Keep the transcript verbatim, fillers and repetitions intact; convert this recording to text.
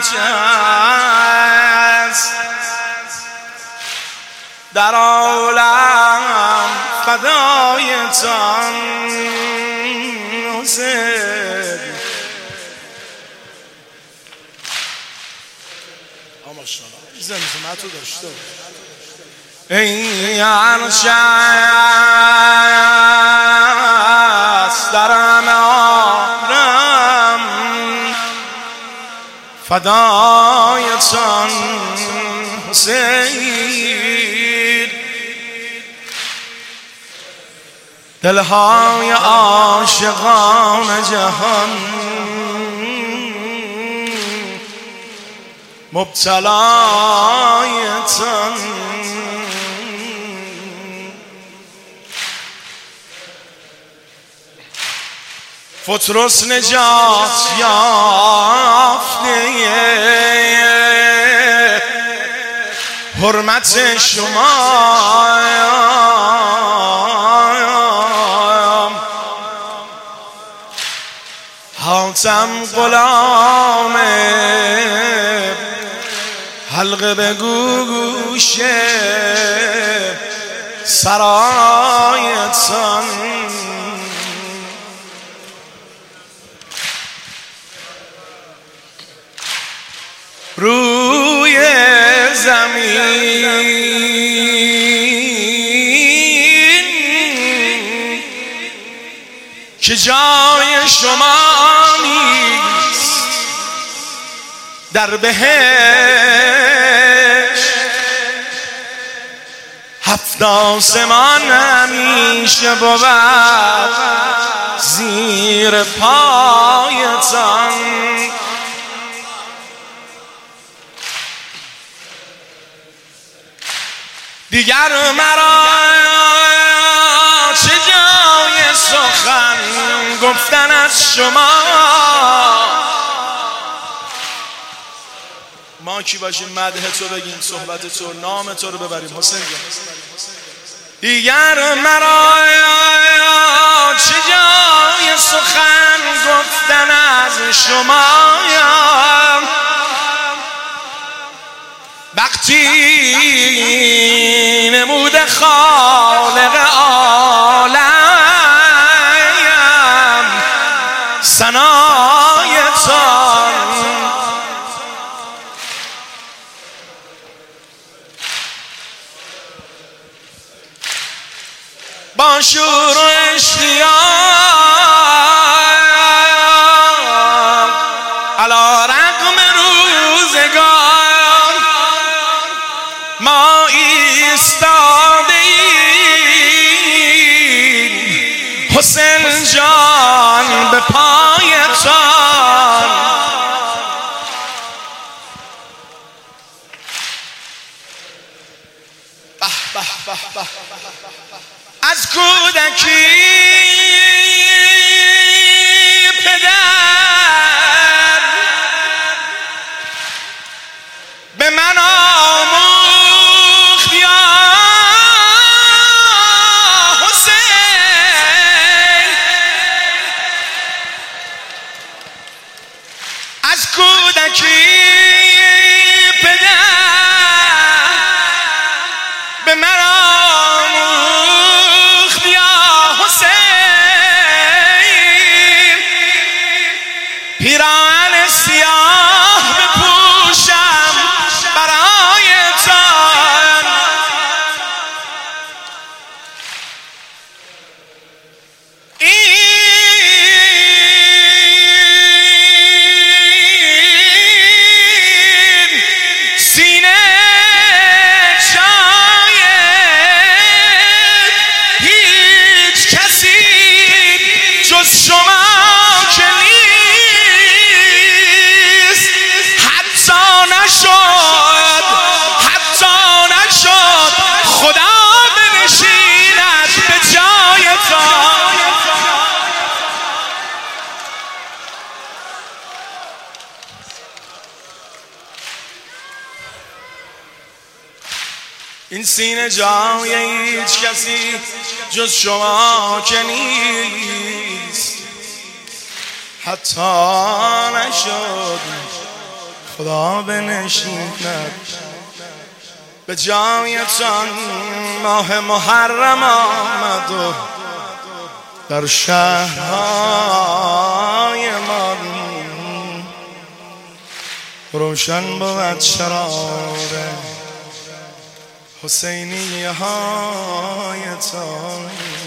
است در عالم فدایتان حسین. زمزمتو داشته ای عرش است در همه عالم فدایتان حسین. دلهای عاشقان جهان مبتلایتان. پطرس نجات یافته حرمت شما حاتم غلام حلقه به گوش سرایتان. روی زمین که جای شما نیست در بهشت هفت آسمان همیشه بود زیر پایتان. دیگر مرا چه جای سخن گفتن از شما. ما کی باشیم مدح تو بگیم، صحبت تو، نام تو رو ببریم حسین جان. دیگر مرا چه جای سخن گفتن از شما. وقتی نمود خالق عالم ثنایتان. با شور و اشتیاق علی رغم روزگار ما ایستاده ایم حسین جان به پایتان. به به به به از کودکی پدر به من آموخت یا حسین. از کودکی پدر به من آموخت یا حسین. پیراهن سیاه بپوشم برایتان. این سینه جای هیچ کسی جز شما که نیست. حتی نشد حتی نشد خدا بنشیند به جایتان. این سینه جای هیچ کسی جز شما که نیست. حتی نشد خدا بنشیند به جایتان. ماه محرم آمد و در شهرهای ما روشن بود چراغ حسینی هایتان.